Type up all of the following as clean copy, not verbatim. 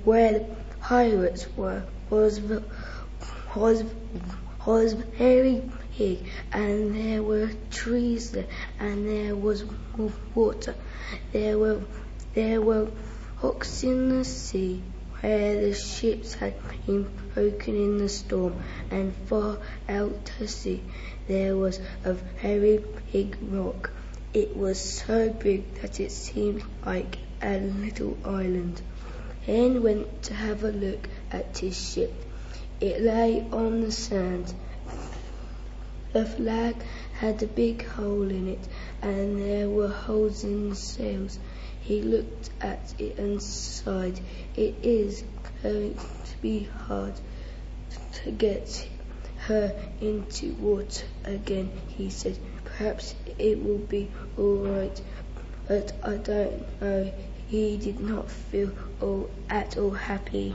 where the pirates were was was very big, and there were trees there, and there was water. There were rocks in the sea, where the ships had been broken in the storm, and far out to sea there was a very big rock. It was so big that it seemed like a little island. Hen went to have a look at his ship. It lay on the sand. The flag had a big hole in it, and there were holes in the sails. He looked at it and sighed. It is going to be hard to get her into water again, he said. Perhaps it will be all right, but I don't know. He did not feel at all happy.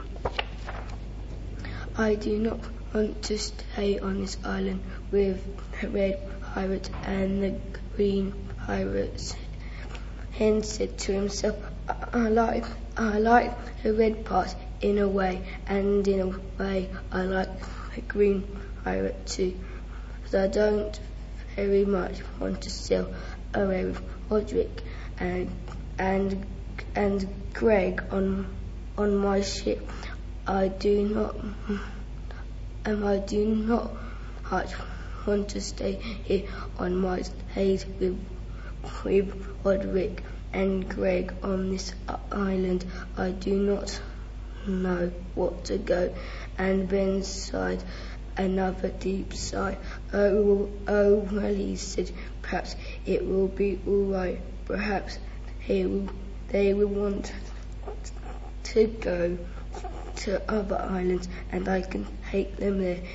I do not want to stay on this island with the red pirate and the green pirate. Hen said to himself, I like the red part in a way, and in a way I like the green pirate too, but I don't very much want to sail away with Roderick and Greg on my ship. I do not much want to stay here on my days with Roderick and Greg on this island. I do not know what to go. And Ben sighed another deep sigh. Oh, well, he said, perhaps it will be all right. Perhaps they will want to go to other islands, and I can take them there.